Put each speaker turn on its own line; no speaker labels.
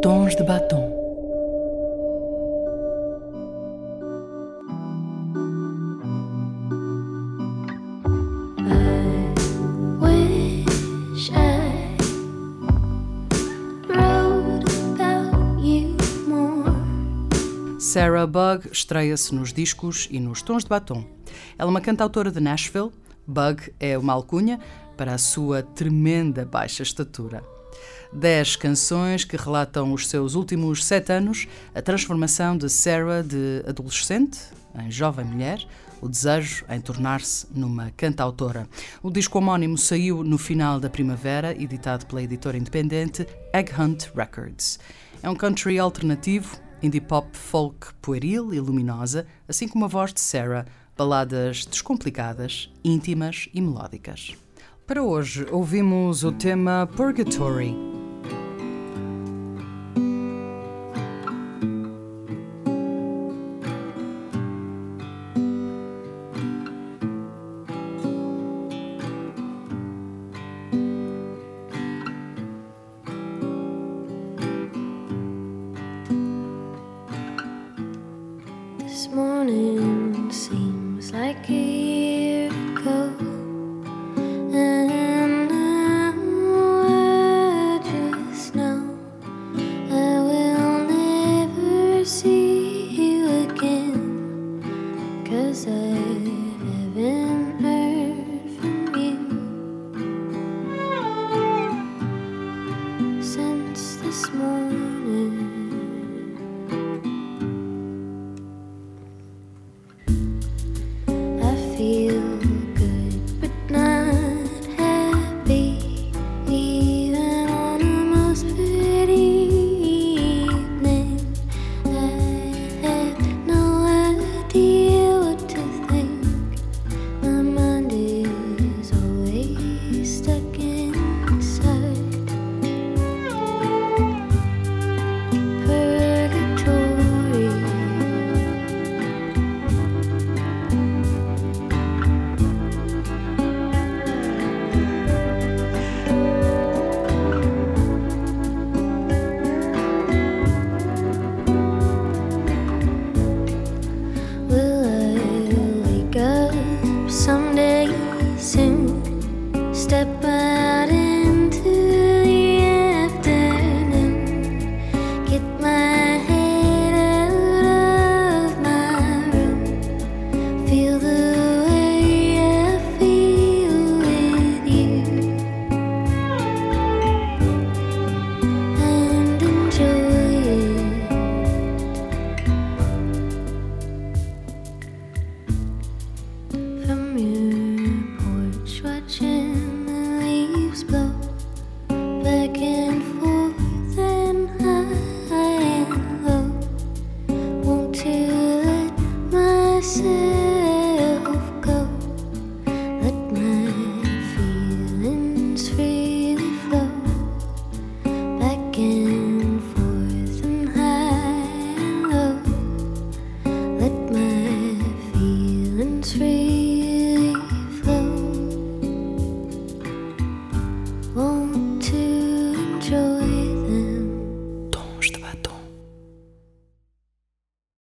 Tons de Batom. Sarah Bug estreia-se nos discos e nos Tons de Batom. Ela é uma cantautora de Nashville. Bug é uma alcunha para a sua tremenda baixa estatura. 10 canções que relatam os seus últimos 7 anos, a transformação de Sarah de adolescente em jovem mulher, o desejo em tornar-se numa cantautora. O disco homónimo saiu no final da primavera, editado pela editora independente Egg Hunt Records. É um country alternativo, indie pop folk pueril e luminosa, assim como a voz de Sarah, baladas descomplicadas, íntimas e melódicas. Para hoje, ouvimos o tema Purgatory.
This morning seems like a year ago, and I just know I will never see you again, 'cause I haven't heard from you since this morning. Feel good, but not happy, even on a most pretty evening. I have no idea what to think. My mind is always stuck inside purgatory. Someday soon, step out